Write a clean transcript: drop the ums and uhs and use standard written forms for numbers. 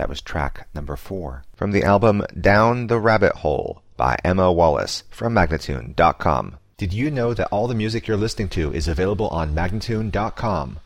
That was track number 4. From the album Down the Rabbit Hole by Emma Wallace from Magnatune.com. Did you know that all the music you're listening to is available on Magnatune.com?